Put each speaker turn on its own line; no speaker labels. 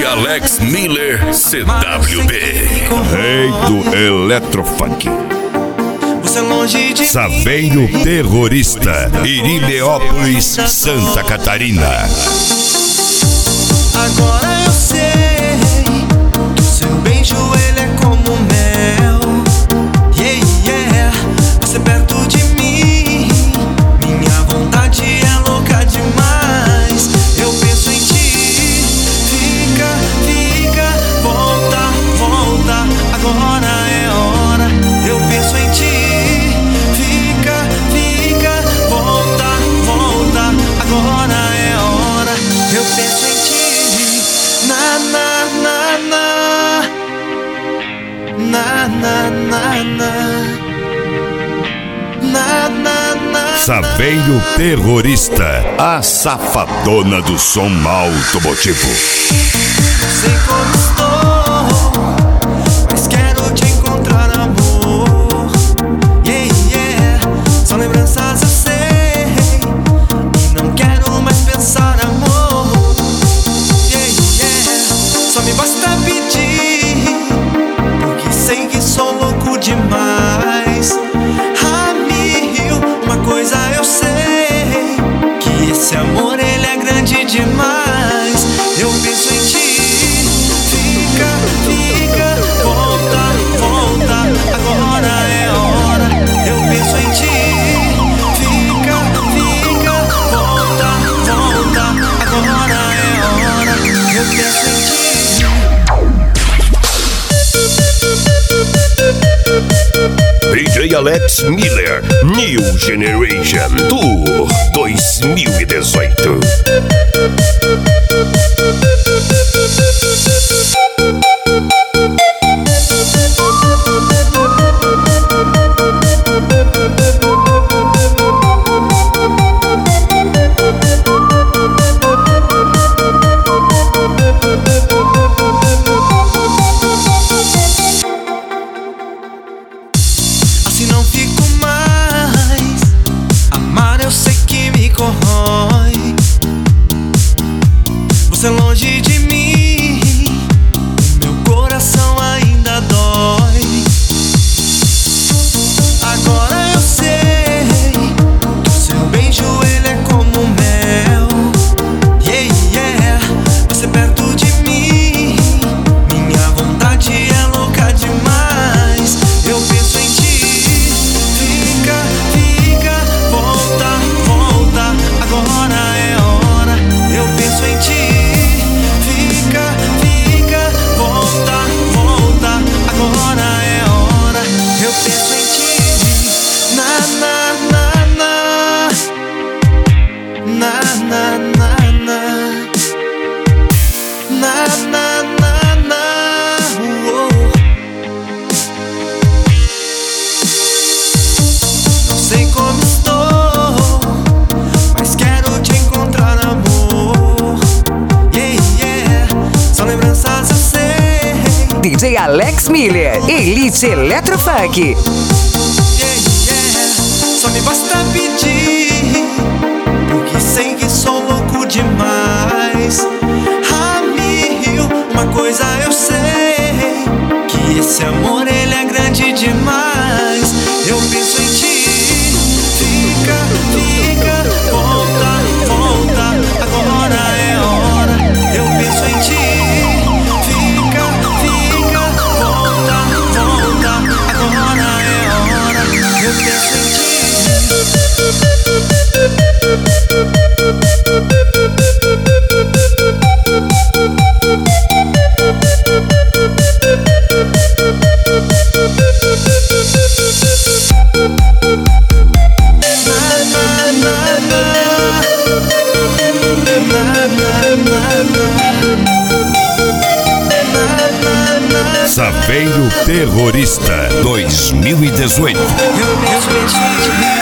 DJ Alex Miller, CWB.
Rei do Eletrofunk.
Saveiro Terrorista, Irineópolis, Santa Catarina.
Agora eu sei que o seu beijo ele é como mel. Yeah, yeah, você perto de mim, minha vontade é louca demais. Eu penso em ti, fica, fica, volta, volta. Agora é a hora. Eu penso em ti, fica, fica, volta, volta. Agora é a hora. Eu penso em ti, na na na na, na na na na, na na na.
Saveiro Terrorista, a safadona do som automotivo.
Não sei como estou, mas quero te encontrar, amor. Yeah, yeah, só lembranças eu sei, e não quero mais pensar, amor. Yeah, yeah, só me basta pedir, porque sei que sou louco demais. A mil, uma coisa eu sei, que esse amor ele é grande demais. Eu penso em ti, fica, fica, volta, volta. Agora é a hora. Eu penso em ti, fica, fica, volta, volta. Agora é a hora. Eu penso em ti.
DJ Alex Miller, New Generation Tour 2018.
Assim não fico mais. Amar eu sei que me corrói. Você longe de mim, o meu coração ainda dói. Agora eu sei que o seu beijo ele é como mel. Yeah, yeah, você perto de mim, minha vontade é louca demais. Eu penso em ti, fica, fica, volta, volta. Agora é a hora. Eu penso em ti, fica, fica, volta, volta. Agora é a hora. Eu penso em ti, na na na na, na na na na, na na na na. Não sei como estou, mas quero te encontrar, amor. Yeah, yeah, só lembranças eu sei.
DJ Alex Miller, Elite Eletrofunk.
Yeah, yeah, só me basta pedir, porque sei que sou louco demais. A mil, uma coisa eu sei, que esse amor ele é grande demais. Eu penso em ti, fica, fica, volta, volta. Agora é a hora. Eu penso em ti, fica, fica, volta, volta. Agora é a hora. Eu penso em ti.
Saveiro Terrorista 2018.
Eu penso em ti.